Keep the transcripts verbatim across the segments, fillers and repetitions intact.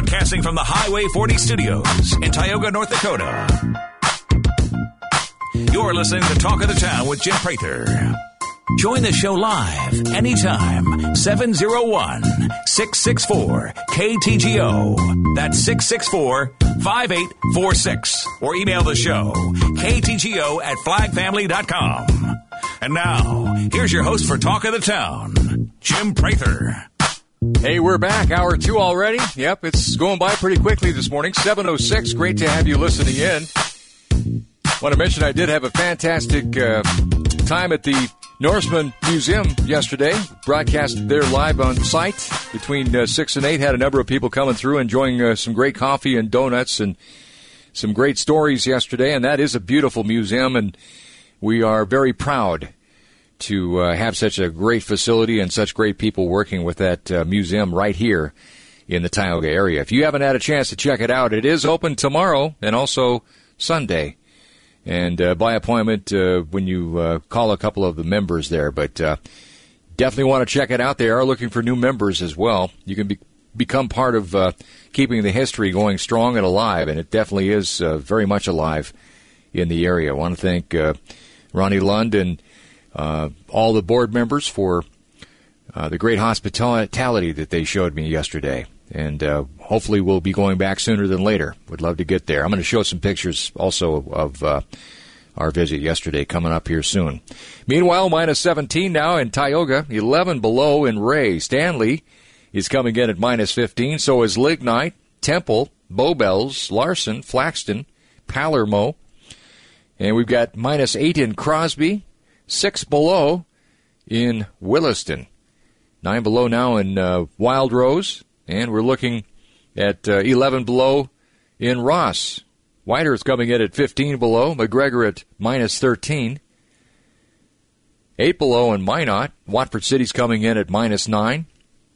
Broadcasting from the Highway forty studios in Tioga, North Dakota. You're listening to Talk of the Town with Jim Prather. Join the show live anytime. seven oh one, six six four, K T G O. That's six six four, five eight four six. Or email the show, K T G O at flag family dot com. And now, here's your host for Talk of the Town, Jim Prather. Hey, we're back. Hour two already. Yep, it's going by pretty quickly this morning. seven oh six. Great to have you listening in. Want to mention I did have a fantastic uh, time at the Norseman Museum yesterday. Broadcast there live on site between uh, six and eight. Had a number of people coming through, enjoying uh, some great coffee and donuts and some great stories yesterday. And that is a beautiful museum, and we are very proud to uh, have such a great facility and such great people working with that uh, museum right here in the Tioga area. If you haven't had a chance to check it out, it is open tomorrow and also Sunday. And uh, by appointment uh, when you uh, call a couple of the members there. But uh, definitely want to check it out. They are looking for new members as well. You can be, become part of uh, keeping the history going strong and alive, and it definitely is uh, very much alive in the area. I want to thank uh, Ronnie Lund and uh, all the board members for uh, the great hospitality that they showed me yesterday. And uh, hopefully we'll be going back sooner than later. Would love to get there. I'm going to show some pictures also of uh, our visit yesterday coming up here soon. Meanwhile, minus seventeen now in Tioga, eleven below in Ray. Stanley is coming in at minus fifteen. So is Lignite, Temple, Bowbells, Larson, Flaxton, Palermo. And we've got minus eight in Crosby, six below in Williston, nine below now in uh, Wild Rose. And we're looking at uh, eleven below in Ross. Whitehurst coming in at fifteen below. McGregor at minus thirteen. eight below in Minot. Watford City's coming in at minus nine.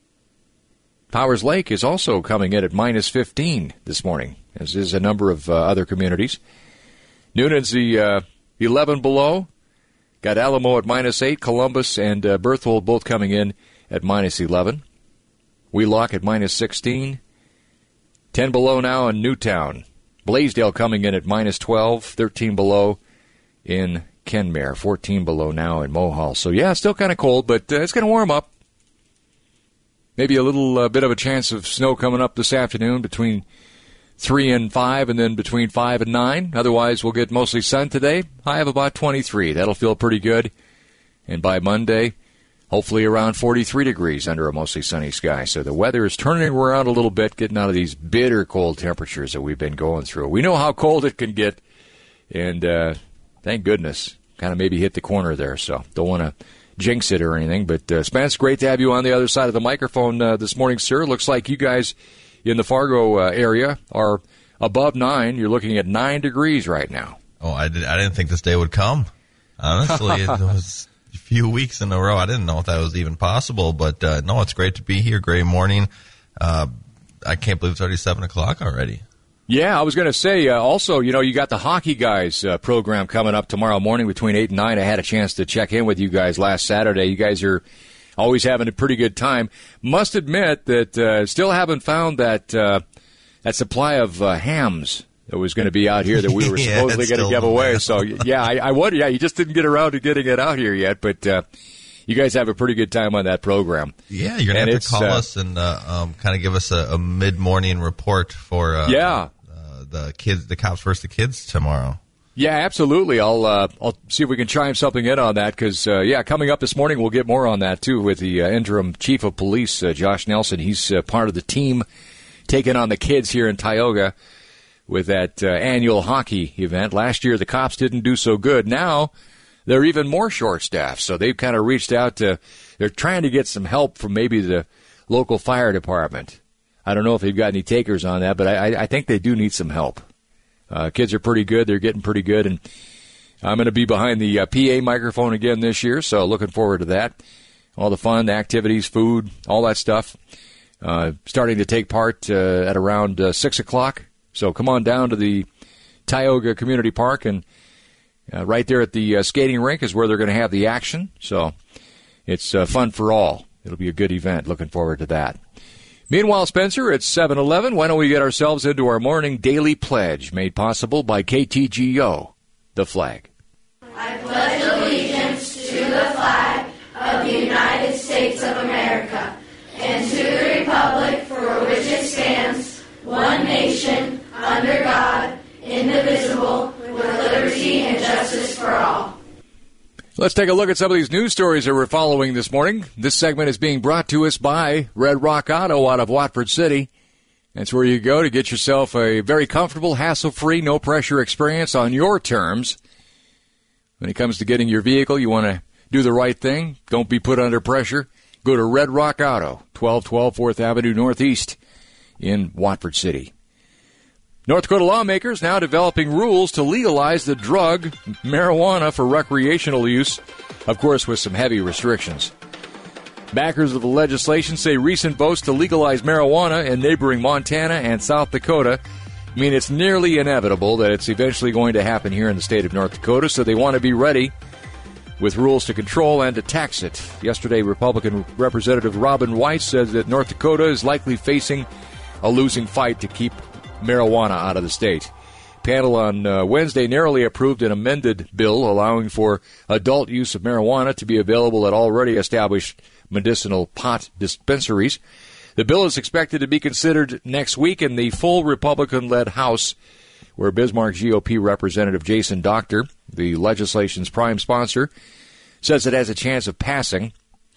Powers Lake is also coming in at minus fifteen this morning, as is a number of uh, other communities. Noonan's the uh, eleven below. Got Alamo at minus eight. Columbus and uh, Berthold both coming in at minus eleven. Wheelock at minus sixteen. ten below now in Newtown. Blaisdell coming in at minus twelve. thirteen below in Kenmare. fourteen below now in Mohall. So, yeah, still kind of cold, but uh, it's going to warm up. Maybe a little uh, bit of a chance of snow coming up this afternoon between three and five, and then between five and nine. Otherwise, we'll get mostly sun today. High of about twenty-three. That'll feel pretty good. And by Monday, hopefully around forty-three degrees under a mostly sunny sky. So the weather is turning around a little bit, getting out of these bitter cold temperatures that we've been going through. We know how cold it can get, and uh, thank goodness, kind of maybe hit the corner there. So don't want to jinx it or anything. But, uh, Spence, great to have you on the other side of the microphone uh, this morning, sir. Looks like you guys in the Fargo uh, area are above nine. You're looking at nine degrees right now. Oh, I, did, I didn't think this day would come. Honestly, it was a few weeks in a row. I didn't know if that was even possible. But, uh, no, it's great to be here. Great morning. Uh, I can't believe it's already seven o'clock already. Yeah, I was going to say, uh, also, you know, you got the Hockey Guys uh, program coming up tomorrow morning between eight and nine. I had a chance to check in with you guys last Saturday. You guys are always having a pretty good time. Must admit that uh, still haven't found that uh, that supply of uh, hams that was going to be out here that we were yeah, supposedly going to give away. So, yeah, I, I wonder, yeah, you just didn't get around to getting it out here yet, but uh, you guys have a pretty good time on that program. Yeah, you're going to have to call uh, us and uh, um, kind of give us a, a mid-morning report for uh, yeah. uh, the kids, the Cops versus the Kids tomorrow. Yeah, absolutely. I'll uh, I'll see if we can chime something in on that because, uh, yeah, coming up this morning, we'll get more on that, too, with the uh, interim chief of police, uh, Josh Nelson. He's uh, part of the team taking on the kids here in Tioga with that uh, annual hockey event. Last year, the Cops didn't do so good. Now, they're even more short-staffed, so they've kind of reached out to – they're trying to get some help from maybe the local fire department. I don't know if they've got any takers on that, but I, I think they do need some help. Uh, kids are pretty good. They're getting pretty good. And I'm going to be behind the uh, P A microphone again this year, so looking forward to that. All the fun, the activities, food, all that stuff. Uh, starting to take part uh, at around uh, six o'clock. So come on down to the Tioga Community Park, and uh, right there at the uh, skating rink is where they're going to have the action. So it's uh, fun for all. It'll be a good event. Looking forward to that. Meanwhile, Spencer, it's seven eleven. Why don't we get ourselves into our morning daily pledge, made possible by K T G O, the flag. I pledge allegiance to the flag of the United States of America and to the republic for which it stands, one nation, under God, indivisible, with liberty and justice for all. Let's take a look at some of these news stories that we're following this morning. This segment is being brought to us by Red Rock Auto out of Watford City. That's where you go to get yourself a very comfortable, hassle-free, no-pressure experience on your terms. When it comes to getting your vehicle, you want to do the right thing. Don't be put under pressure. Go to Red Rock Auto, twelve twelve fourth Avenue Northeast in Watford City. North Dakota lawmakers now developing rules to legalize the drug marijuana for recreational use, of course with some heavy restrictions. Backers of the legislation say recent votes to legalize marijuana in neighboring Montana and South Dakota mean it's nearly inevitable that it's eventually going to happen here in the state of North Dakota, so they want to be ready with rules to control and to tax it. Yesterday, Republican Representative Robin Weiss said that North Dakota is likely facing a losing fight to keep marijuana out of the state. Panel on uh, Wednesday narrowly approved an amended bill allowing for adult use of marijuana to be available at already established medicinal pot dispensaries. The bill is expected to be considered next week in the full Republican-led House, where Bismarck G O P Representative Jason Doctor, the legislation's prime sponsor, says it has a chance of passing.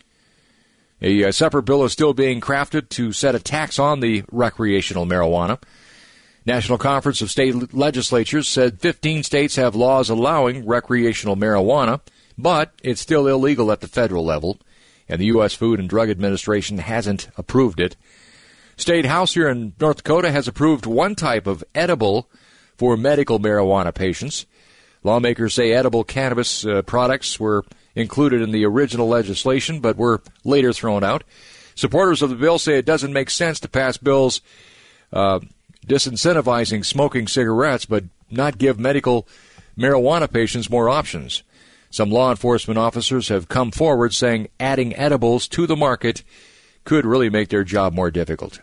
A, a separate bill is still being crafted to set a tax on the recreational marijuana. National Conference of State Legislatures said fifteen states have laws allowing recreational marijuana, but it's still illegal at the federal level, and the U S Food and Drug Administration hasn't approved it. State House here in North Dakota has approved one type of edible for medical marijuana patients. Lawmakers say edible cannabis uh, products were included in the original legislation, but were later thrown out. Supporters of the bill say it doesn't make sense to pass bills uh, disincentivizing smoking cigarettes, but not give medical marijuana patients more options. Some law enforcement officers have come forward saying adding edibles to the market could really make their job more difficult.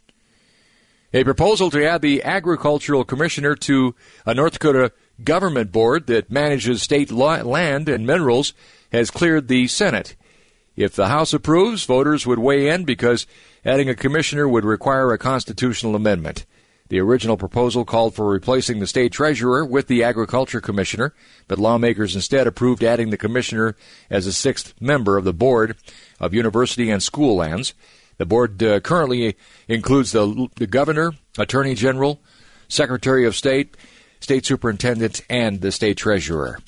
A proposal to add the Agricultural Commissioner to a North Dakota government board that manages state land and minerals has cleared the Senate. If the House approves, voters would weigh in because adding a commissioner would require a constitutional amendment. The original proposal called for replacing the state treasurer with the agriculture commissioner, but lawmakers instead approved adding the commissioner as a sixth member of the board of university and school lands. The board uh, currently includes the, the governor, attorney general, secretary of state, state superintendent, and the state treasurer.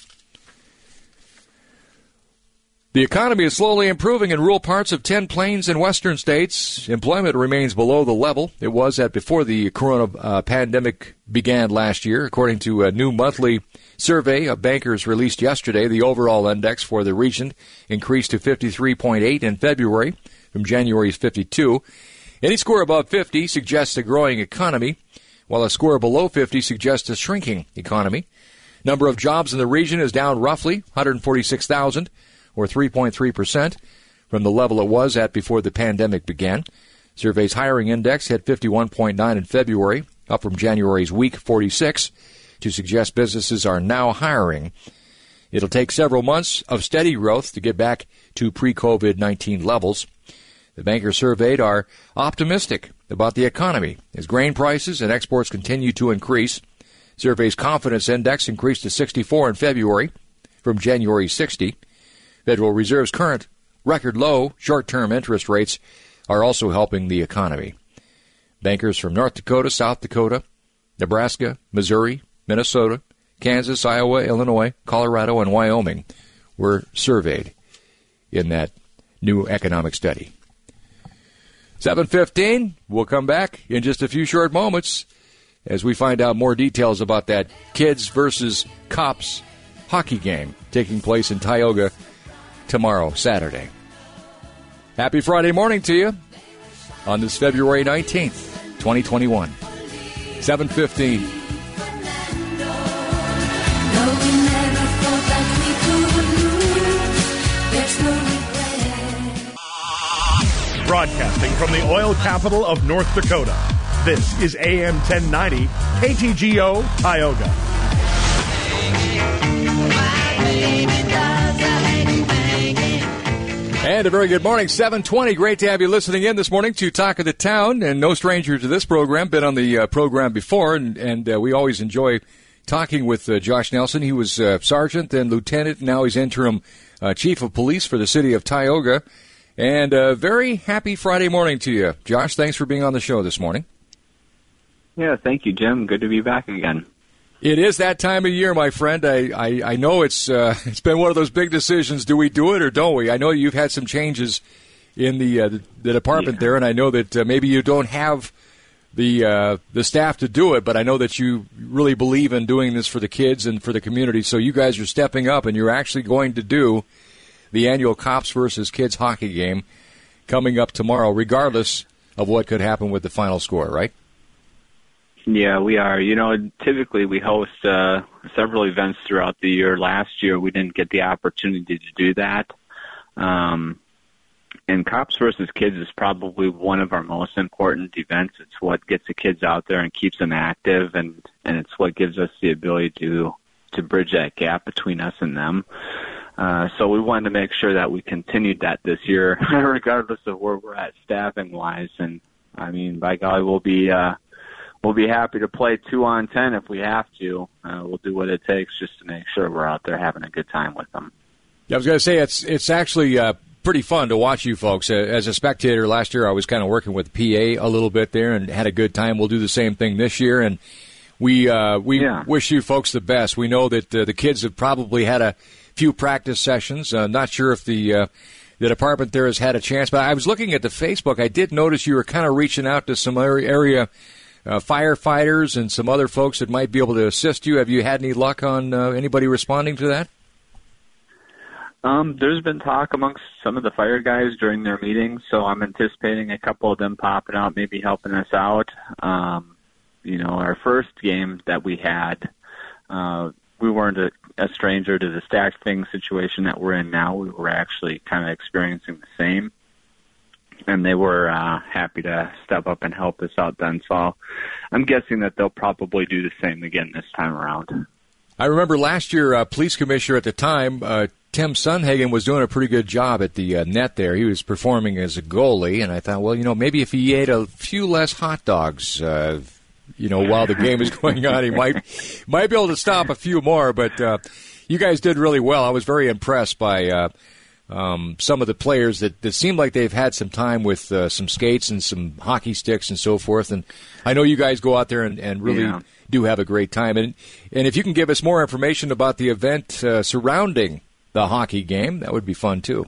The economy is slowly improving in rural parts of ten plains and western states. Employment remains below the level it was at before the corona uh, pandemic began last year. According to a new monthly survey of bankers released yesterday, the overall index for the region increased to fifty-three point eight in February from January's fifty-two. Any score above fifty suggests a growing economy, while a score below fifty suggests a shrinking economy. Number of jobs in the region is down roughly one hundred forty-six thousand. Or three point three percent from the level it was at before the pandemic began. Survey's hiring index hit fifty-one point nine in February, up from January's weak forty-six, to suggest businesses are now hiring. It'll take several months of steady growth to get back to pre-COVID nineteen levels. The bankers surveyed are optimistic about the economy as grain prices and exports continue to increase. Survey's confidence index increased to sixty-four in February from January's sixty. Federal Reserve's current record low short-term interest rates are also helping the economy. Bankers from North Dakota, South Dakota, Nebraska, Missouri, Minnesota, Kansas, Iowa, Illinois, Colorado, and Wyoming were surveyed in that new economic study. seven fifteen, we'll come back in just a few short moments as we find out more details about that kids versus cops hockey game taking place in Tioga tomorrow, Saturday. Happy Friday morning to you on this February nineteenth, twenty twenty-one. seven fifteen. Brought Broadcasting from the oil capital of North Dakota, this is A M ten ninety K T G O Tioga. And a very good morning, seven twenty. Great to have you listening in this morning to Talk of the Town, and no stranger to this program. Been on the uh, program before, and, and uh, we always enjoy talking with uh, Josh Nelson. He was uh, sergeant, then lieutenant, now he's interim uh, chief of police for the city of Tioga. And a very happy Friday morning to you. Josh, thanks for being on the show this morning. Yeah, thank you, Jim. Good to be back again. It is that time of year, my friend. I, I, I know it's uh, it's been one of those big decisions. Do we do it or don't we? I know you've had some changes in the uh, the, the department yeah. there, and I know that uh, maybe you don't have the uh, the staff to do it, but I know that you really believe in doing this for the kids and for the community. So you guys are stepping up, and you're actually going to do the annual Cops versus Kids hockey game coming up tomorrow, regardless of what could happen with the final score, right? Yeah, we are. You know, typically we host uh, several events throughout the year. Last year we didn't get the opportunity to do that. Um, and Cops versus Kids is probably one of our most important events. It's what gets the kids out there and keeps them active, and, and it's what gives us the ability to, to bridge that gap between us and them. Uh, so we wanted to make sure that we continued that this year, regardless of where we're at staffing-wise. And, I mean, by golly, we'll be uh, – We'll be happy to play two on ten if we have to. Uh, we'll do what it takes just to make sure we're out there having a good time with them. Yeah, I was going to say, it's it's actually uh, pretty fun to watch you folks. Uh, as a spectator last year, I was kind of working with P A a little bit there and had a good time. We'll do the same thing this year, and we uh, we yeah. wish you folks the best. We know that uh, the kids have probably had a few practice sessions. Uh, not sure if the uh, the department there has had a chance, but I was looking at the Facebook. I did notice you were kind of reaching out to some area Uh, firefighters and some other folks that might be able to assist you. Have you had any luck on uh, anybody responding to that? Um, there's been talk amongst some of the fire guys during their meetings, so I'm anticipating a couple of them popping out, maybe helping us out. Um, you know, our first game that we had, uh, we weren't a, a stranger to the staffing situation that we're in now. We were actually kind of experiencing the same. And they were uh, happy to step up and help us out then. So I'm guessing that they'll probably do the same again this time around. I remember last year, uh, police commissioner at the time, uh, Tim Sunhagen, was doing a pretty good job at the uh, net there. He was performing as a goalie, and I thought, well, you know, maybe if he ate a few less hot dogs, uh, you know, while the game is going on, he might might be able to stop a few more. But uh, you guys did really well. I was very impressed by uh, Um, some of the players that, that seem like they've had some time with uh, some skates and some hockey sticks and so forth. And I know you guys go out there and, and really yeah. do have a great time. And and if you can give us more information about the event uh, surrounding the hockey game, that would be fun too.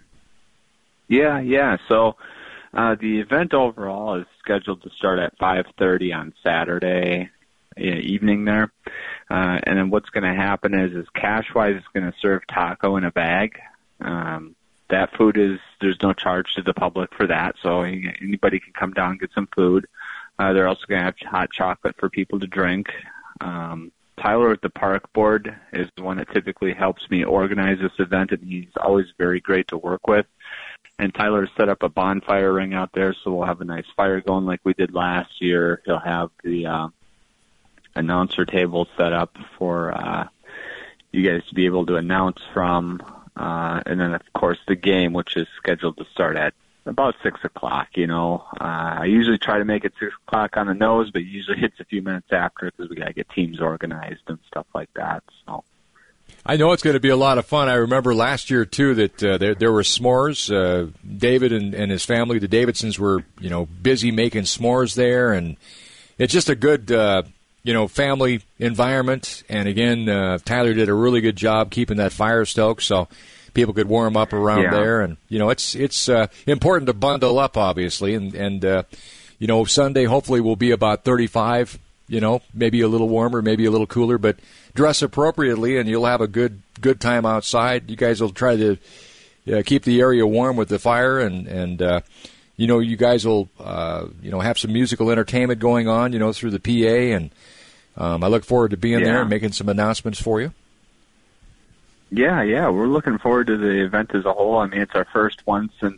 Yeah, yeah. So uh, the event overall is scheduled to start at five thirty on Saturday evening there. Uh, and then what's going to happen is, is Cashwise is going to serve taco in a bag. Um, that food is, there's no charge to the public for that, so anybody can come down and get some food. Uh, they're also going to have hot chocolate for people to drink. Um, Tyler at the park board is the one that typically helps me organize this event, and he's always very great to work with. And Tyler set up a bonfire ring out there, so we'll have a nice fire going like we did last year. He'll have the uh, announcer table set up for uh, you guys to be able to announce from. Uh, and then, of course, the game, which is scheduled to start at about six o'clock, you know. Uh, I usually try to make it six o'clock on the nose, but usually it's a few minutes after because we got to get teams organized and stuff like that. So I know it's going to be a lot of fun. I remember last year, too, that uh, there, there were s'mores. Uh, David and, and his family, the Davidsons, were, you know, busy making s'mores there. And it's just a good, uh, you know, family environment. And, again, uh, Tyler did a really good job keeping that fire stoked so people could warm up around yeah. there. And, you know, it's it's uh, important to bundle up, obviously. And, and uh, you know, Sunday hopefully will be about thirty-five, you know, maybe a little warmer, maybe a little cooler. But dress appropriately, and you'll have a good good time outside. You guys will try to uh, keep the area warm with the fire. And, and uh, you know, you guys will, uh, you know, have some musical entertainment going on, you know, through the P A. And um, I look forward to being yeah. there and making some announcements for you. Yeah, yeah, we're looking forward to the event as a whole. I mean, it's our first one since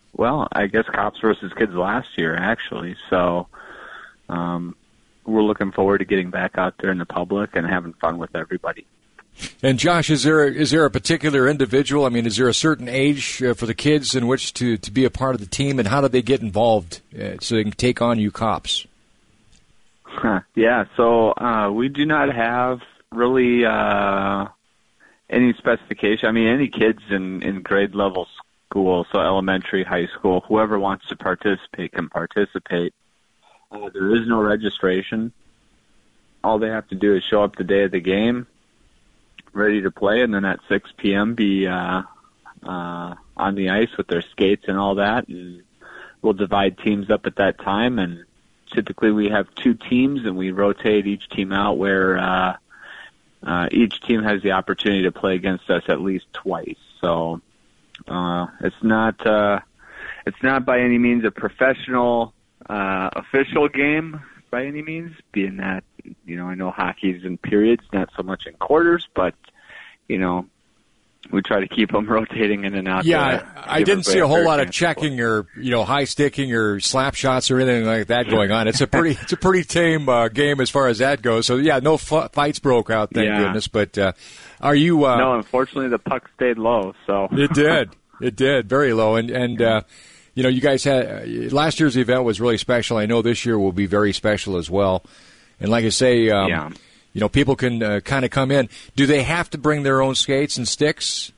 well, I guess Cops versus Kids last year, actually. So um, we're looking forward to getting back out there in the public and having fun with everybody. And Josh, is there is there a particular individual? I mean, is there a certain age uh, for the kids in which to, to be a part of the team, and how do they get involved uh, so they can take on you Cops? Huh. Yeah, so uh, we do not have really uh, any specification. I mean, any kids in, in grade level school, so elementary, high school, whoever wants to participate can participate. Uh, there is no registration. All they have to do is show up the day of the game, ready to play, and then at six p.m. be uh, uh, on the ice with their skates and all that. And we'll divide teams up at that time, and typically we have two teams, and we rotate each team out where uh, uh, each team has the opportunity to play against us at least twice. So uh, it's not uh, it's not by any means a professional uh, official game by any means, being that, you know, I know hockey's in periods, not so much in quarters, but, you know, we try to keep them rotating in and out. Yeah, I, I didn't see a whole lot of checking or, you know, high sticking or slap shots or anything like that going on. It's a pretty, it's a pretty tame uh, game as far as that goes. So yeah, no f- fights broke out, thank yeah. goodness. But uh, are you? Uh, no, unfortunately, the puck stayed low. So it did, it did, very low. And and uh, you know, you guys had uh, last year's event was really special. I know this year will be very special as well. And like I say, um, yeah. you know, people can uh, kind of come in. Do they have to bring their own skates and sticks?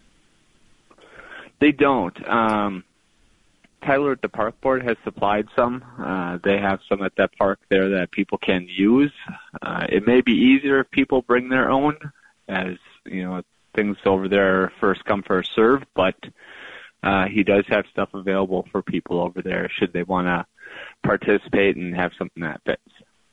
They don't. Um, Tyler at the park board has supplied some. Uh, they have some at that park there that people can use. Uh, it may be easier if people bring their own, as, you know, things over there are first come, first serve, but uh, he does have stuff available for people over there should they want to participate and have something that fits.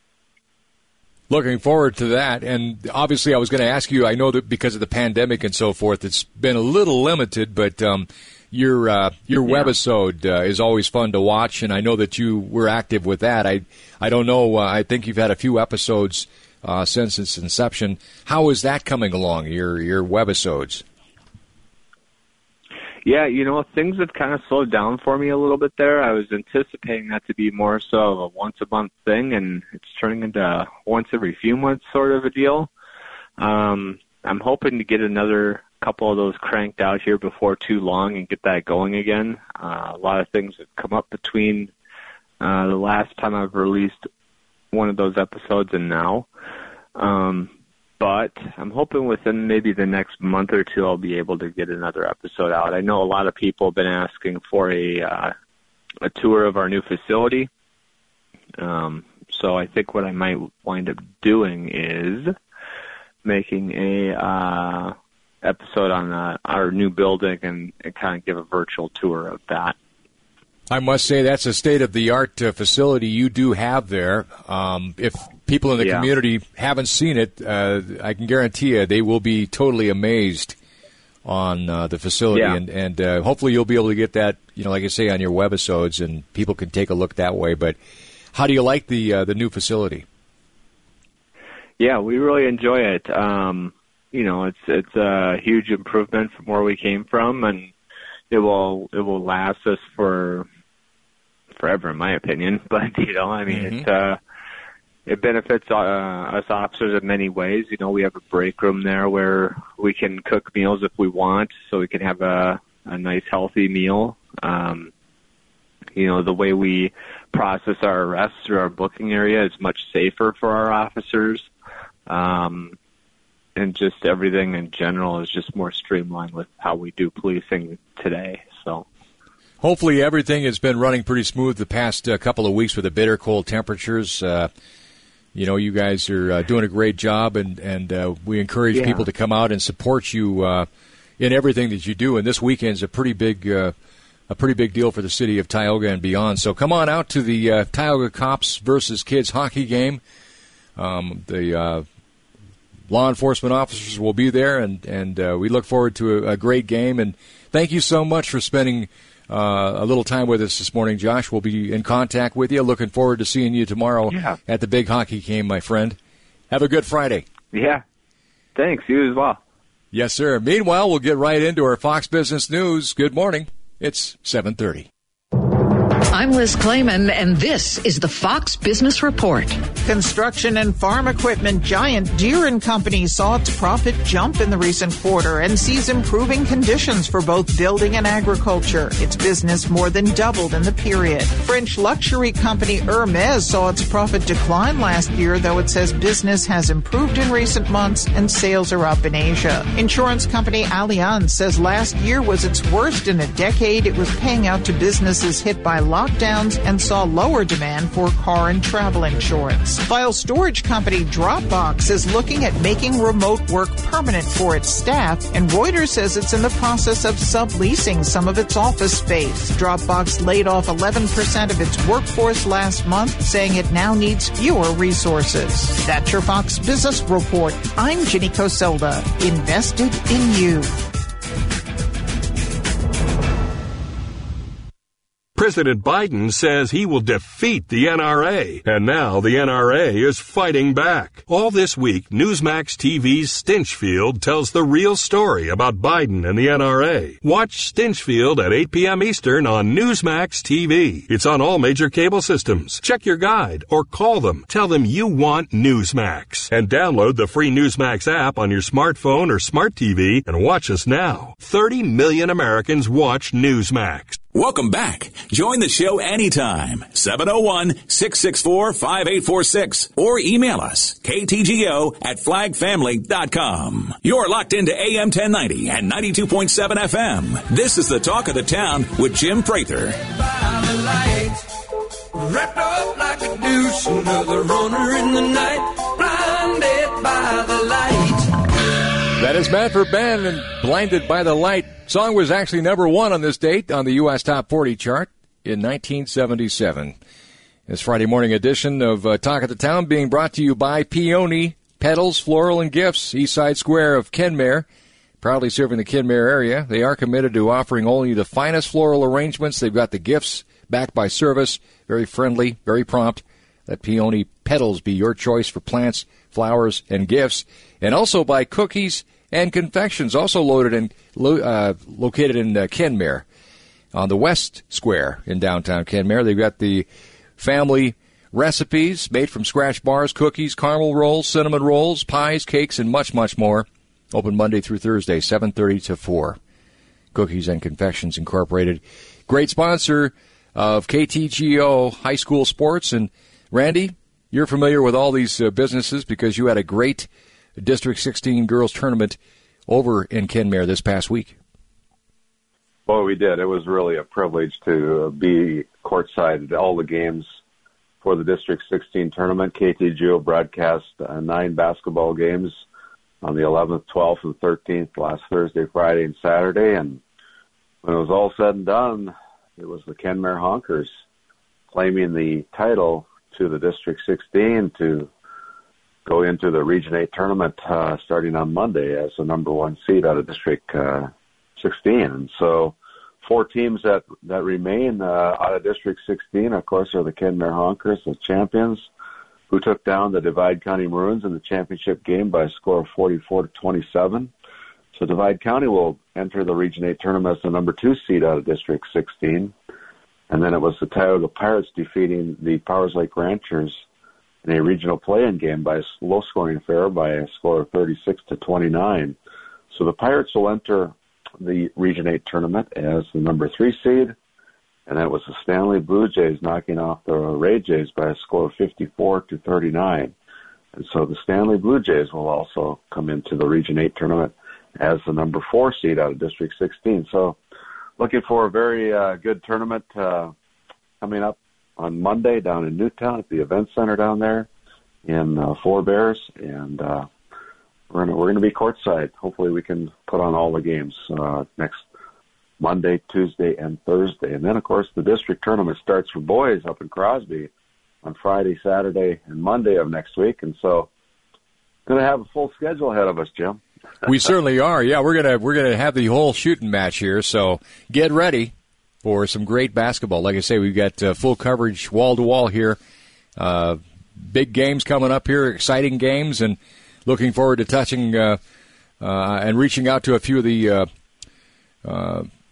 Looking forward to that. And obviously I was going to ask you, I know that because of the pandemic and so forth, it's been a little limited, but um, your uh, your yeah. webisode uh, is always fun to watch, and I know that you were active with that. I I don't know, uh, I think you've had a few episodes uh, since its inception. How is that coming along, your, your webisodes? Yeah, you know, things have kind of slowed down for me a little bit there. I was anticipating that to be more so of a once-a-month thing, and it's turning into a once every few months sort of a deal. Um, I'm hoping to get another couple of those cranked out here before too long and get that going again. Uh, a lot of things have come up between uh, the last time I've released one of those episodes and now. Um But I'm hoping within maybe the next month or two I'll be able to get another episode out. I know a lot of people have been asking for a uh, a tour of our new facility. Um, so I think what I might wind up doing is making a uh, episode on uh, our new building and, and kind of give a virtual tour of that. I must say that's a state-of-the-art uh, facility you do have there. Um, if people in the yeah. community haven't seen it, uh, I can guarantee you they will be totally amazed on uh, the facility. Yeah. And, and uh, hopefully you'll be able to get that, you know, like I say, on your webisodes, and people can take a look that way. But how do you like the uh, the new facility? Yeah, we really enjoy it. Um, you know, it's it's a huge improvement from where we came from, and it will it will last us for forever, in my opinion. But you know, I mean, mm-hmm. it uh, it benefits uh, us officers in many ways. You know, we have a break room there where we can cook meals if we want, so we can have a a nice healthy meal. Um, you know, the way we process our arrests through our booking area is much safer for our officers. Um, and just everything in general is just more streamlined with how we do policing today. So hopefully everything has been running pretty smooth the past uh, couple of weeks with the bitter cold temperatures. Uh, you know, you guys are uh, doing a great job, and, and uh, we encourage yeah. people to come out and support you uh, in everything that you do. And this weekend's a pretty big uh, a pretty big deal for the city of Tioga and beyond. So come on out to the uh, Tioga Cops versus Kids hockey game. Um, the uh, law enforcement officers will be there, and, and uh, we look forward to a, a great game. And thank you so much for spending uh, a little time with us this morning, Josh. We'll be in contact with you. Looking forward to seeing you tomorrow yeah. at the big hockey game, my friend. Have a good Friday. Yeah. Thanks. You as well. Yes, sir. Meanwhile, we'll get right into our Fox Business News. Good morning. It's seven thirty. I'm Liz Clayman, and this is the Fox Business Report. Construction and farm equipment giant Deere and Company saw its profit jump in the recent quarter and sees improving conditions for both building and agriculture. Its business more than doubled in the period. French luxury company Hermes saw its profit decline last year, though it says business has improved in recent months and sales are up in Asia. Insurance company Allianz says last year was its worst in a decade. It was paying out to businesses hit by lockdowns and saw lower demand for car and travel insurance. File storage company Dropbox is looking at making remote work permanent for its staff, and Reuters says it's in the process of subleasing some of its office space. Dropbox laid off eleven percent of its workforce last month, saying it now needs fewer resources. That's your Fox Business Report. I'm Ginny Coselda. Invested in you. President Biden says he will defeat the N R A, and now the N R A is fighting back. All this week, Newsmax T V's Stinchfield tells the real story about Biden and the N R A. Watch Stinchfield at eight p.m. Eastern on Newsmax T V. It's on all major cable systems. Check your guide or call them. Tell them you want Newsmax. And download the free Newsmax app on your smartphone or smart T V and watch us now. thirty million Americans watch Newsmax. Welcome back. Join the show anytime. seven oh one, six six four, five eight four six or email us, K T G O at flag family dot com. You're locked into A M ten ninety and ninety-two point seven F M. This is the talk of the town with Jim Prather. Wrapped up like a deuce, another runner in the night, blinded by the light. That is Manfred Mann and Blinded by the Light. Song was actually number one on this date on the U S Top forty chart in nineteen seventy-seven. This Friday morning edition of uh, Talk of the Town being brought to you by Peony Petals, Floral and Gifts, Eastside Square of Kenmare. Proudly serving the Kenmare area. They are committed to offering only the finest floral arrangements. They've got the gifts backed by service. Very friendly, very prompt. Let Peony Petals be your choice for plants, flowers, and gifts. And also by Cookies and Confections, also loaded in, uh, located in uh, Kenmare on the West Square in downtown Kenmare. They've got the family recipes made from scratch bars, cookies, caramel rolls, cinnamon rolls, pies, cakes, and much, much more. Open Monday through Thursday, seven thirty to four. Cookies and Confections Incorporated. Great sponsor of K T G O High School Sports. And Randy, you're familiar with all these uh, businesses because you had a great District sixteen girls tournament over in Kenmare this past week. Well, we did. It was really a privilege to be courtside at all the games for the District sixteen tournament. K T G O broadcast uh, nine basketball games on the eleventh, twelfth, and thirteenth last Thursday, Friday, and Saturday. And when it was all said and done, it was the Kenmare Honkers claiming the title to the District sixteen to go into the Region eight tournament uh, starting on Monday as the number one seed out of District uh, sixteen. And so four teams that, that remain uh, out of District sixteen, of course, are the Kenmare Honkers, the champions, who took down the Divide County Maroons in the championship game by a score of forty-four to twenty-seven. So Divide County will enter the Region eight tournament as the number two seed out of District sixteen. And then it was the Tioga Pirates defeating the Powers Lake Ranchers in a regional play-in game by a low-scoring affair by a score of thirty-six to twenty-nine. So the Pirates will enter the Region eight tournament as the number three seed, and that was the Stanley Blue Jays knocking off the Ray Jays by a score of fifty-four to thirty-nine. And so the Stanley Blue Jays will also come into the Region eight tournament as the number four seed out of District sixteen. So looking for a very uh, good tournament uh, coming up on Monday down in Newtown at the event center down there in uh, Four Bears, and uh, we're gonna we're gonna be courtside. Hopefully, we can put on all the games uh, next Monday, Tuesday, and Thursday, and then of course the district tournament starts for boys up in Crosby on Friday, Saturday, and Monday of next week, and so gonna have a full schedule ahead of us, Jim. We certainly are. Yeah, we're gonna we're gonna have the whole shooting match here, so get ready for some great basketball. Like I say, we've got uh, full coverage wall-to-wall here. Uh, big games coming up here, exciting games, and looking forward to touching uh, uh, and reaching out to a few of the uh, uh,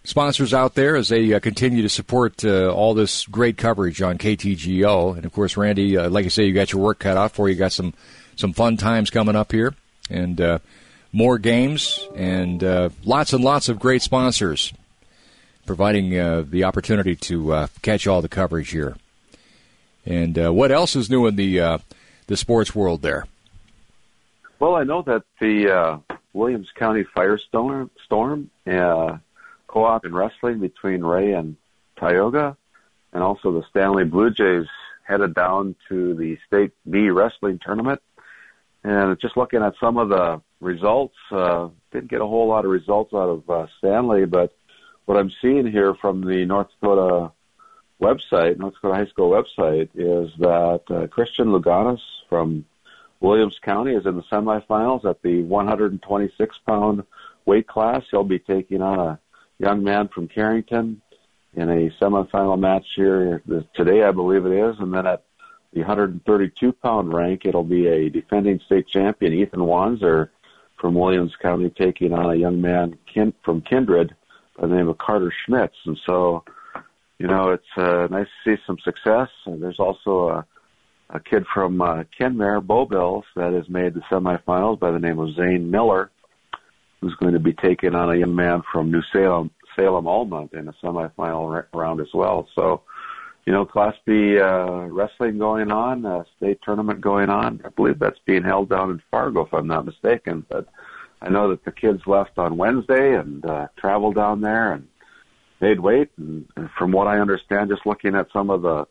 sponsors out there as they uh, continue to support uh, all this great coverage on K T G O. And, of course, Randy, uh, like I say, you got your work cut out for you. You got some, some fun times coming up here and uh, more games and uh, lots and lots of great sponsors providing uh, the opportunity to uh, catch all the coverage here. And uh, what else is new in the uh, the sports world there? Well, I know that the uh, Williams County Firestorm Storm, uh, co-op in wrestling between Ray and Tioga, and also the Stanley Blue Jays headed down to the State B wrestling tournament. And just looking at some of the results, uh, didn't get a whole lot of results out of uh, Stanley, but what I'm seeing here from the North Dakota website, North Dakota High School website, is that uh, Christian Luganis from Williams County is in the semifinals at the one hundred twenty-six pound weight class. He'll be taking on a young man from Carrington in a semifinal match here today, I believe it is. And then at the one hundred thirty-two pound rank, it'll be a defending state champion, Ethan Wanzer from Williams County, taking on a young man kin- from Kindred by the name of Carter Schmitz. And so, you know, it's uh, nice to see some success. And there's also a, a kid from uh, Kenmare, Beaubills, that has made the semifinals by the name of Zane Miller, who's going to be taking on a young man from New Salem, Salem Almont in a semifinal ra- round as well. So, you know, Class B uh, wrestling going on, uh, state tournament going on. I believe that's being held down in Fargo, if I'm not mistaken. But I know that the kids left on Wednesday and uh, traveled down there and made weight. And, and from what I understand, just looking at some of the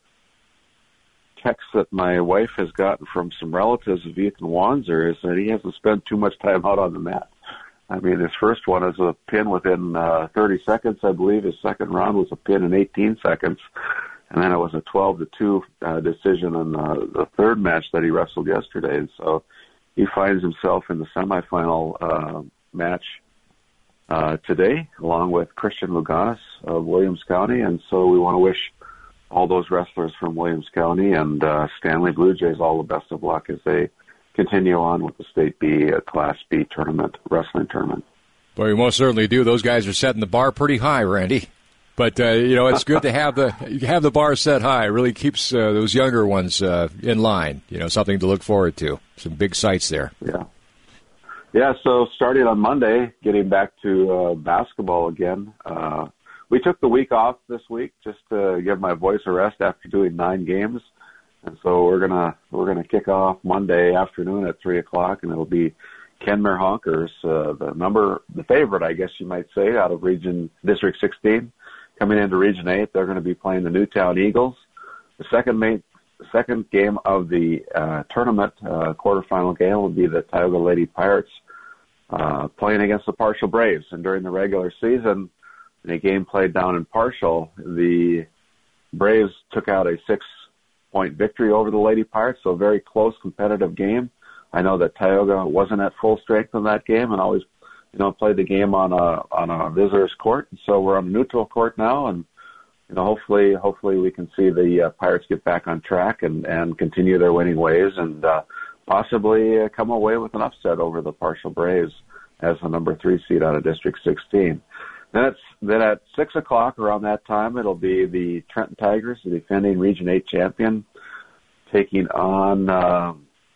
texts that my wife has gotten from some relatives of Ethan Wanzer, is that he hasn't spent too much time out on the mat. I mean, his first one is a pin within uh, thirty seconds, I believe. His second round was a pin in eighteen seconds. And then it was a twelve to two uh, decision in uh, the third match that he wrestled yesterday. And so he finds himself in the semifinal uh, match uh, today, along with Christian Luganis of Williams County. And so we want to wish all those wrestlers from Williams County and uh, Stanley Blue Jays all the best of luck as they continue on with the State B, uh, Class B tournament, wrestling tournament. Well, we most certainly do. Those guys are setting the bar pretty high, Randy. But, uh, you know, it's good to have the have the bar set high. It really keeps uh, those younger ones uh, in line, you know, something to look forward to. Some big sights there. Yeah. Yeah, so starting on Monday, getting back to uh, basketball again. Uh, we took the week off this week just to give my voice a rest after doing nine games. And so we're gonna we're gonna kick off Monday afternoon at three o'clock, and it'll be Kenmare Honkers, uh, the number, the favorite, I guess you might say, out of Region District sixteen. Coming into Region eight, they're going to be playing the Newtown Eagles. The second main, the second game of the uh, tournament, uh, quarterfinal game, will be the Tioga Lady Pirates uh, playing against the Partial Braves. And during the regular season, in a game played down in Partial, the Braves took out a six-point victory over the Lady Pirates, so a very close, competitive game. I know that Tioga wasn't at full strength in that game and always you know, played the game on a on a visitor's court. So we're on a neutral court now, and you know, hopefully, hopefully we can see the uh, Pirates get back on track and, and continue their winning ways, and uh, possibly uh, come away with an upset over the Partial Braves as the number three seed out of District sixteen. Then it's then at six o'clock around that time, it'll be the Trenton Tigers, the defending Region eight champion, taking on uh,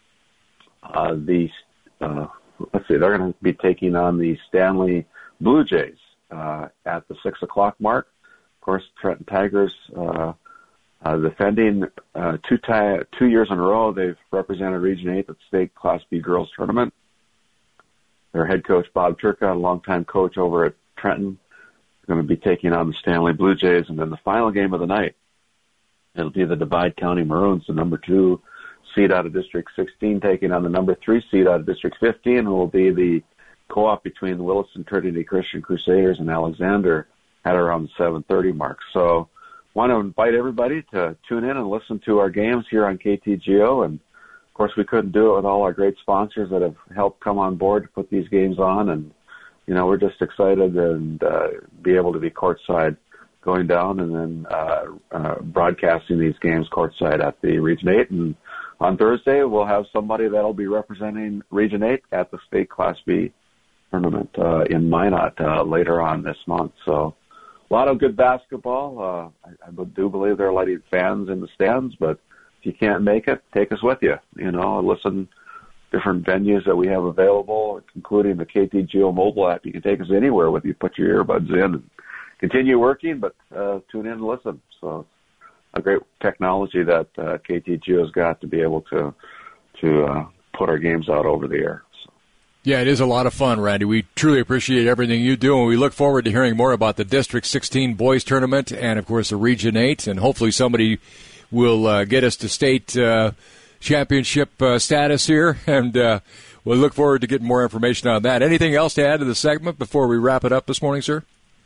uh, the. Uh, Let's see, they're going to be taking on the Stanley Blue Jays uh, at the six o'clock mark. Of course, Trenton Tigers, uh, uh, defending uh, two, ti- two years in a row, they've represented Region eight at the State Class B Girls Tournament. Their head coach, Bob Turca, a longtime coach over at Trenton, is going to be taking on the Stanley Blue Jays. And then the final game of the night, it'll be the Divide County Maroons, the number two seed out of District sixteen, taking on the number three seed out of District fifteen, and will be the co-op between the Williston Trinity Christian Crusaders and Alexander at around the seven thirty mark. So want to invite everybody to tune in and listen to our games here on K T G O. And, of course, we couldn't do it with all our great sponsors that have helped come on board to put these games on. And, you know, we're just excited and uh, be able to be courtside going down and then uh, uh, broadcasting these games courtside at the Region eight. And on Thursday, we'll have somebody that'll be representing Region eight at the State Class B tournament uh, in Minot uh, later on this month. So a lot of good basketball. Uh, I, I do believe there are a lot of fans in the stands, but if you can't make it, take us with you. You know, listen, different venues that we have available, including the K T G O mobile app. You can take us anywhere with you. Put your earbuds in and continue working, but uh, tune in and listen. So a great technology that uh, K T G O has got to be able to to uh, put our games out over the air. So. Yeah, it is a lot of fun, Randy. We truly appreciate everything you do, and we look forward to hearing more about the District sixteen Boys Tournament and, of course, the Region eight, and hopefully somebody will uh, get us to state uh, championship uh, status here, and uh, we'll look forward to getting more information on that. Anything else to add to the segment before we wrap it up this morning, sir?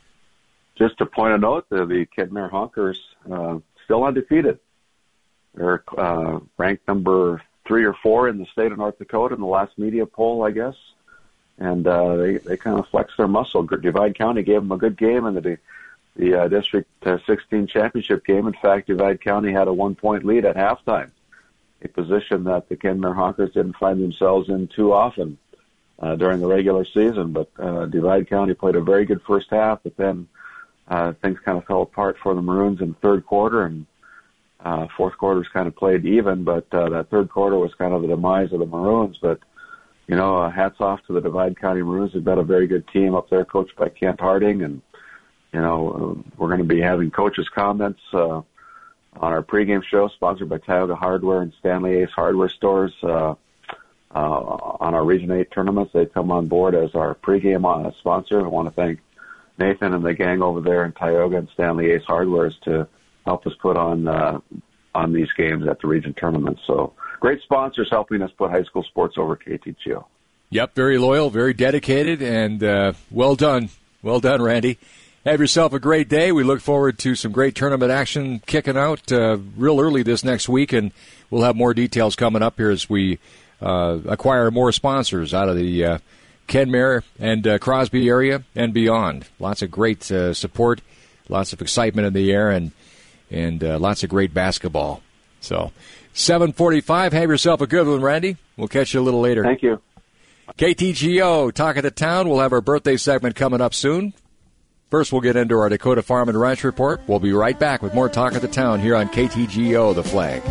Just to point a note, the, the Kenmare Honkers uh, still undefeated. They're uh, ranked number three or four in the state of North Dakota in the last media poll, I guess. And uh, they, they kind of flexed their muscle. Divide County gave them a good game in the, the uh, District uh, sixteen championship game. In fact, Divide County had a one-point lead at halftime, a position that the Kenmare Honkers didn't find themselves in too often uh, during the regular season. But uh, Divide County played a very good first half, but then uh, things kind of fell apart for the Maroons in the third quarter, and Uh, fourth quarter's kind of played even, but uh, that third quarter was kind of the demise of the Maroons. But, you know, uh, hats off to the Divide County Maroons. They've got a very good team up there, coached by Kent Harding. And, you know, uh, we're going to be having coaches' comments uh, on our pregame show, sponsored by Tioga Hardware and Stanley Ace Hardware stores. Uh, uh, on our Region eight tournaments, they come on board as our pregame uh, sponsor. I want to thank Nathan and the gang over there in Tioga and Stanley Ace Hardware to help us put on uh, on these games at the region tournament. So great sponsors helping us put high school sports over K T G O. Yep, very loyal, very dedicated, and uh, well done. Well done, Randy. Have yourself a great day. We look forward to some great tournament action kicking out uh, real early this next week, and we'll have more details coming up here as we uh, acquire more sponsors out of the uh, Kenmare and uh, Crosby area and beyond. Lots of great uh, support, lots of excitement in the air, and and uh, lots of great basketball. So, seven forty-five, have yourself a good one, Randy. We'll catch you a little later. Thank you. K T G O, Talk of the Town. We'll have our birthday segment coming up soon. First, we'll get into our Dakota Farm and Ranch Report. We'll be right back with more Talk of the Town here on K T G O, The Flag.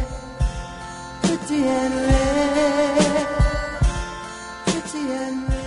Pretty and red, pretty and red.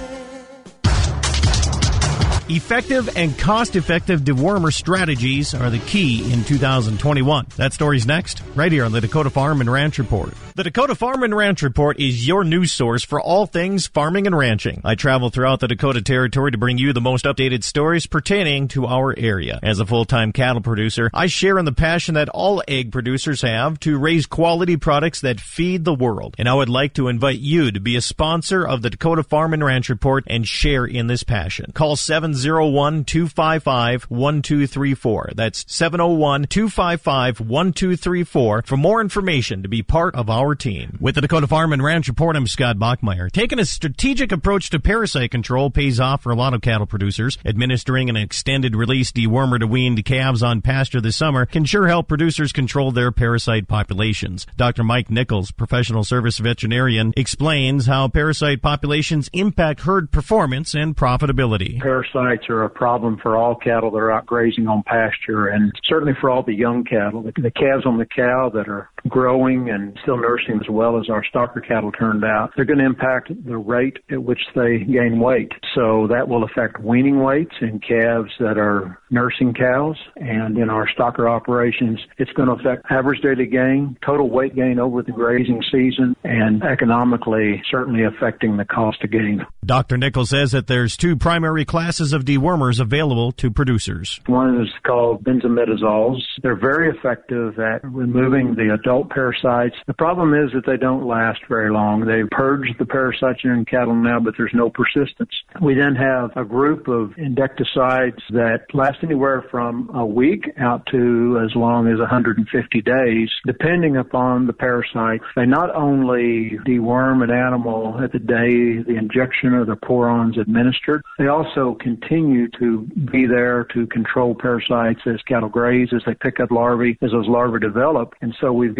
Effective and cost-effective dewormer strategies are the key in two thousand twenty-one. That story's next, right here on the Dakota Farm and Ranch Report. The Dakota Farm and Ranch Report is your news source for all things farming and ranching. I travel throughout the Dakota Territory to bring you the most updated stories pertaining to our area. As a full-time cattle producer, I share in the passion that all egg producers have to raise quality products that feed the world. And I would like to invite you to be a sponsor of the Dakota Farm and Ranch Report and share in this passion. Call seven oh one, two five five, one two three four. That's seven oh one, two five five, one two three four for more information to be part of our team. With the Dakota Farm and Ranch Report, I'm Scott Bachmeyer. Taking a strategic approach to parasite control pays off for a lot of cattle producers. Administering an extended release dewormer to weaned calves on pasture this summer can sure help producers control their parasite populations. Doctor Mike Nichols, professional service veterinarian, explains how parasite populations impact herd performance and profitability. Parasites are a problem for all cattle that are out grazing on pasture, and certainly for all the young cattle. The, the calves on the cow that are growing and still nursing as well as our stocker cattle turned out, they're going to impact the rate at which they gain weight. So that will affect weaning weights in calves that are nursing cows, and in our stocker operations, it's going to affect average daily gain, total weight gain over the grazing season, and economically certainly affecting the cost of gain. Doctor Nichols says that there's two primary classes of dewormers available to producers. One is called benzimidazoles. They're very effective at removing the adult parasites. The problem is that they don't last very long. They purge the parasites in cattle now, but there's no persistence. We then have a group of insecticides that last anywhere from a week out to as long as one hundred fifty days, depending upon the parasite. They not only deworm an animal at the day the injection or the puron's administered, they also continue to be there to control parasites as cattle graze, as they pick up larvae, as those larvae develop. And so we've got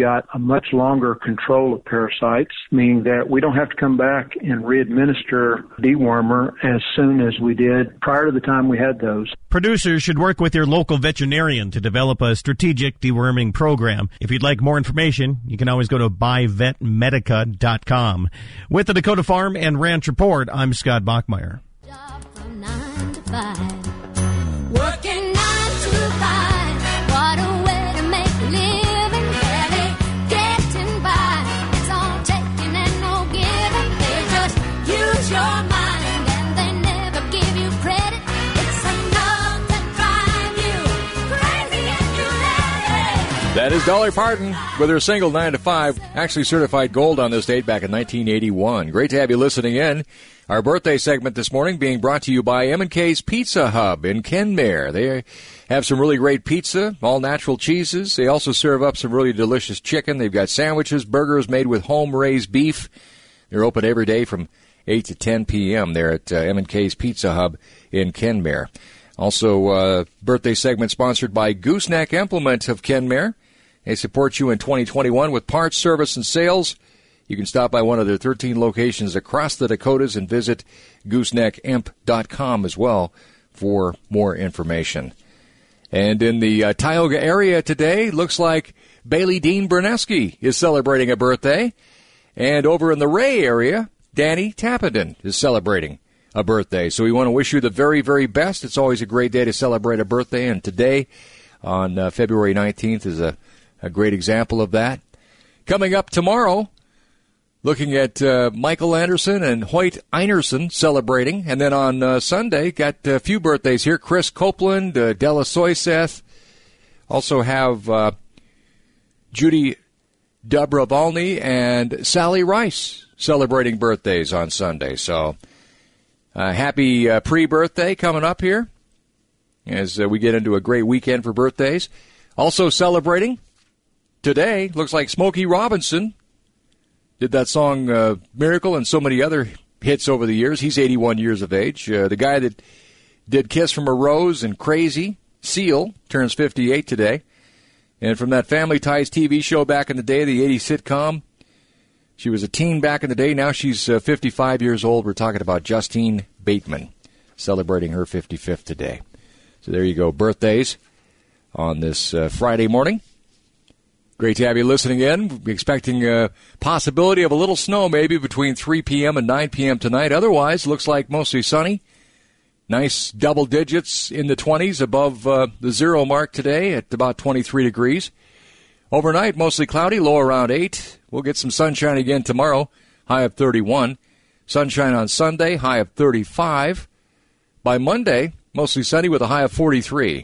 got a much longer control of parasites, meaning that we don't have to come back and re-administer dewormer as soon as we did prior to the time we had those. Producers should work with your local veterinarian to develop a strategic deworming program. If you'd like more information, you can always go to buy vet medica dot com. With the Dakota Farm and Ranch Report, I'm Scott Bachmeyer. From nine to five. Working nine to five. What a way to make a living. Barely getting by. It's all taking and no giving. They just use your mind and they never give you credit. It's enough to drive you crazy and you let it. That is Dolly Parton with her single nine to five, actually certified gold on this date back in nineteen eighty-one. Great to have you listening in. Our birthday segment this morning being brought to you by M and K's Pizza Hub in Kenmare. They have some really great pizza, all natural cheeses. They also serve up some really delicious chicken. They've got sandwiches, burgers made with home-raised beef. They're open every day from eight to ten p.m. there at uh, M and K's Pizza Hub in Kenmare. Also, uh, birthday segment sponsored by Gooseneck Implement of Kenmare. They support you in twenty twenty-one with parts, service, and sales. You can stop by one of their thirteen locations across the Dakotas and visit gooseneck imp dot com as well for more information. And in the uh, Tioga area today, looks like Bailey Dean Berneski is celebrating a birthday. And over in the Ray area, Danny Tappenden is celebrating a birthday. So we want to wish you the very, very best. It's always a great day to celebrate a birthday, and today on uh, February nineteenth is a, a great example of that. Coming up tomorrow, looking at uh, Michael Anderson and Hoyt Einerson celebrating. And then on uh, Sunday, got a few birthdays here. Chris Copeland, uh, Della Soyseth. Also have uh, Judy Dobravalny and Sally Rice celebrating birthdays on Sunday. So uh, happy uh, pre-birthday coming up here as uh, we get into a great weekend for birthdays. Also celebrating today, looks like Smokey Robinson did that song uh, Miracle and so many other hits over the years. He's eighty-one years of age. Uh, the guy that did Kiss from a Rose and Crazy, Seal, turns fifty-eight today. And from that Family Ties T V show back in the day, the eighties sitcom, she was a teen back in the day. Now she's uh, fifty-five years old. We're talking about Justine Bateman, celebrating her fifty-fifth today. So there you go, birthdays on this uh, Friday morning. Great to have you listening in. We're expecting a possibility of a little snow maybe between three p.m. and nine p.m. tonight. Otherwise, looks like mostly sunny. Nice double digits in the twenties above uh, the zero mark today at about twenty-three degrees. Overnight, mostly cloudy, low around eight. We'll get some sunshine again tomorrow, high of thirty-one. Sunshine on Sunday, high of thirty-five. By Monday, mostly sunny with a high of forty-three.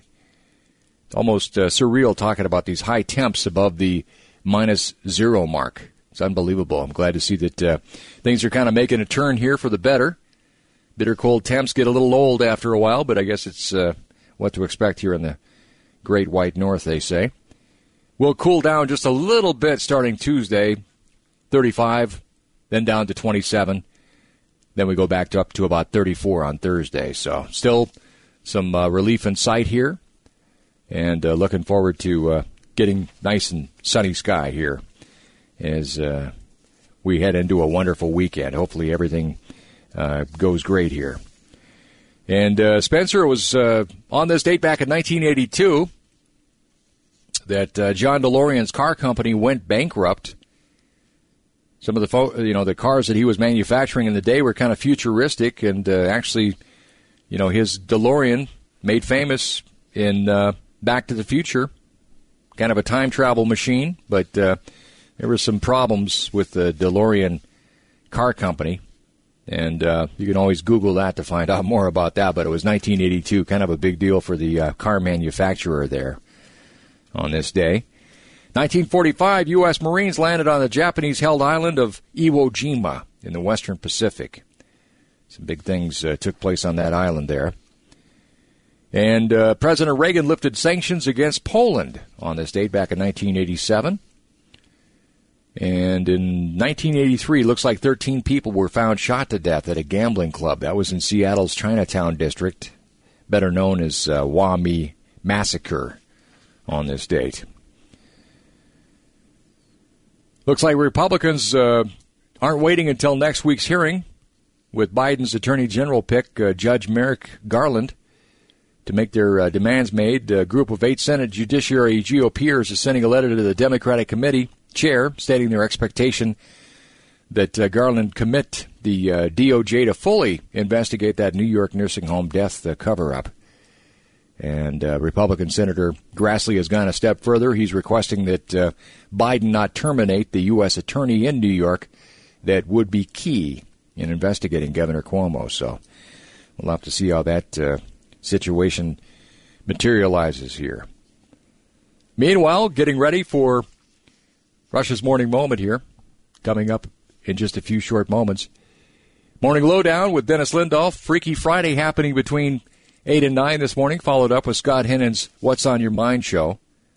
Almost uh, surreal talking about these high temps above the minus zero mark. It's unbelievable. I'm glad to see that uh, things are kind of making a turn here for the better. Bitter cold temps get a little old after a while, but I guess it's uh, what to expect here in the Great White North, they say. We'll cool down just a little bit starting Tuesday, thirty-five, then down to twenty-seven. Then we go back to up to about thirty-four on Thursday. So still some uh, relief in sight here. And uh, looking forward to uh, getting nice and sunny sky here as uh, we head into a wonderful weekend. Hopefully everything uh, goes great here. And uh, Spencer, was uh, on this date back in nineteen eighty-two that uh, John DeLorean's car company went bankrupt. Some of the fo- you know the cars that he was manufacturing in the day were kind of futuristic, and uh, actually, you know, his DeLorean made famous in Uh, Back to the Future, kind of a time travel machine, but uh, there were some problems with the DeLorean car company, and uh, you can always Google that to find out more about that, but it was nineteen eighty-two, kind of a big deal for the uh, car manufacturer there on this day. nineteen forty-five, U S Marines landed on the Japanese-held island of Iwo Jima in the Western Pacific. Some big things uh, took place on that island there. And uh, President Reagan lifted sanctions against Poland on this date back in nineteen eighty-seven. And in nineteen eighty-three, looks like thirteen people were found shot to death at a gambling club. That was in Seattle's Chinatown district, better known as uh, Wah-Mee Massacre on this date. Looks like Republicans uh, aren't waiting until next week's hearing with Biden's Attorney General pick, uh, Judge Merrick Garland, to make their uh, demands made. A group of eight Senate Judiciary G O Pers is sending a letter to the Democratic Committee chair stating their expectation that uh, Garland commit the uh, D O J to fully investigate that New York nursing home death uh, cover-up. And uh, Republican Senator Grassley has gone a step further. He's requesting that uh, Biden not terminate the U S attorney in New York that would be key in investigating Governor Cuomo. So we'll have to see how that uh, situation materializes here. Meanwhile, getting ready for Rush's Morning Moment here, coming up in just a few short moments. Morning Lowdown with Dennis Lindahl. Freaky Friday happening between eight and nine this morning, followed up with Scott Hennon's What's on Your Mind show.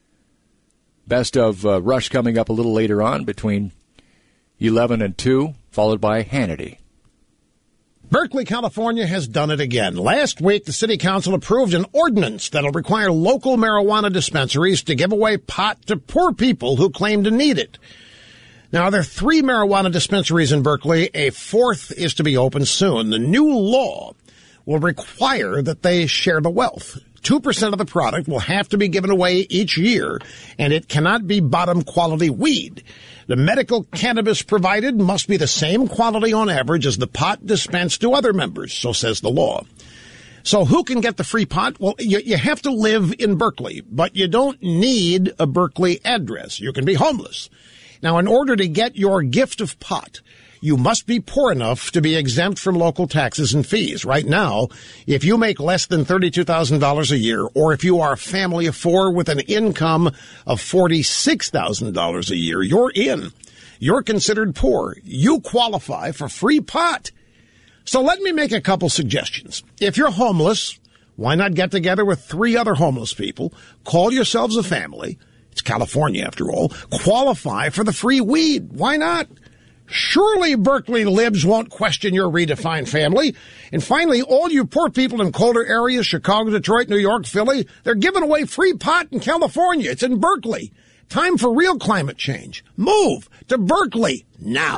Best of uh, Rush coming up a little later on between eleven and two, followed by Hannity. Berkeley, California has done it again. Last week, the city council approved an ordinance that'll require local marijuana dispensaries to give away pot to poor people who claim to need it. Now, there are three marijuana dispensaries in Berkeley. A fourth is to be opened soon. The new law will require that they share the wealth. two percent of the product will have to be given away each year, and it cannot be bottom-quality weed. The medical cannabis provided must be the same quality on average as the pot dispensed to other members, so says the law. So who can get the free pot? Well, you, you have to live in Berkeley, but you don't need a Berkeley address. You can be homeless. Now, in order to get your gift of pot, you must be poor enough to be exempt from local taxes and fees. Right now, if you make less than thirty-two thousand dollars a year, or if you are a family of four with an income of forty-six thousand dollars a year, you're in. You're considered poor. You qualify for free pot. So let me make a couple suggestions. If you're homeless, why not get together with three other homeless people, call yourselves a family. It's California, after all. Qualify for the free weed. Why not? Surely Berkeley libs won't question your redefined family. And finally, all you poor people in colder areas, Chicago, Detroit, New York, Philly, they're giving away free pot in California. It's in Berkeley. Time for real climate change. Move to Berkeley now.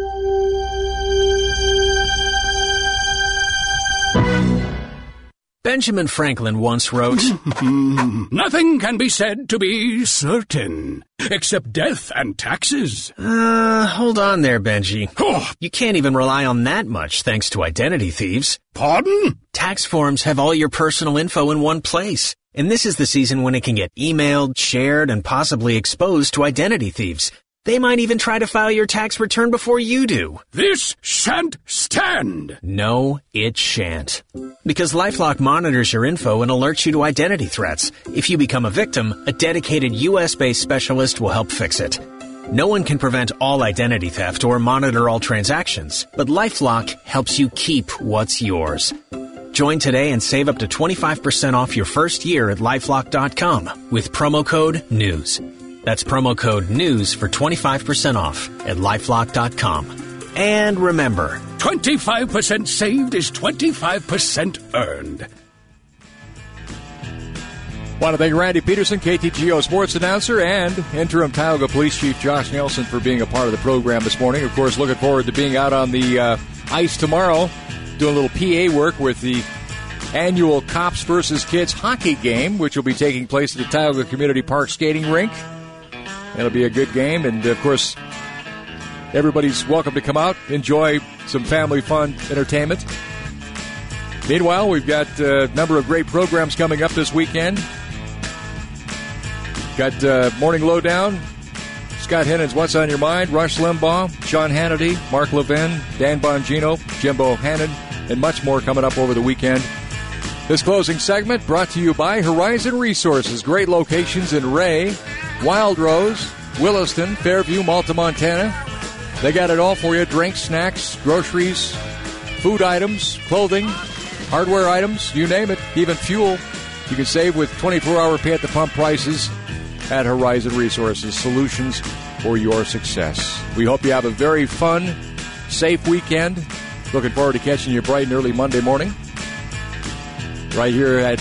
Benjamin Franklin once wrote, Nothing can be said to be certain, except death and taxes. Uh, hold on there, Benji. You can't even rely on that much thanks to identity thieves. Pardon? Tax forms have all your personal info in one place. And this is the season when it can get emailed, shared, and possibly exposed to identity thieves. They might even try to file your tax return before you do. This shan't stand. No, it shan't. Because LifeLock monitors your info and alerts you to identity threats. If you become a victim, a dedicated U S-based specialist will help fix it. No one can prevent all identity theft or monitor all transactions, but LifeLock helps you keep what's yours. Join today and save up to twenty-five percent off your first year at LifeLock dot com with promo code NEWS. That's promo code NEWS for twenty-five percent off at LifeLock dot com. And remember, twenty-five percent saved is twenty-five percent earned. Want to thank Randy Peterson, K T G O sports announcer, and interim Tioga Police Chief Josh Nelson for being a part of the program this morning. Of course, looking forward to being out on the uh, ice tomorrow, doing a little P A work with the annual Cops versus Kids hockey game, which will be taking place at the Tioga Community Park skating rink. It'll be a good game, and, of course, everybody's welcome to come out, enjoy some family fun entertainment. Meanwhile, we've got a number of great programs coming up this weekend. Got uh, Morning Lowdown, Scott Hennon's What's on Your Mind, Rush Limbaugh, Sean Hannity, Mark Levin, Dan Bongino, Jimbo Hannon, and much more coming up over the weekend. This closing segment brought to you by Horizon Resources. Great locations in Ray, Wild Rose, Williston, Fairview, Malta, Montana. They got it all for you. Drinks, snacks, groceries, food items, clothing, hardware items, you name it, even fuel. You can save with twenty-four hour pay-at-the-pump prices at Horizon Resources. Solutions for your success. We hope you have a very fun, safe weekend. Looking forward to catching you bright and early Monday morning right here at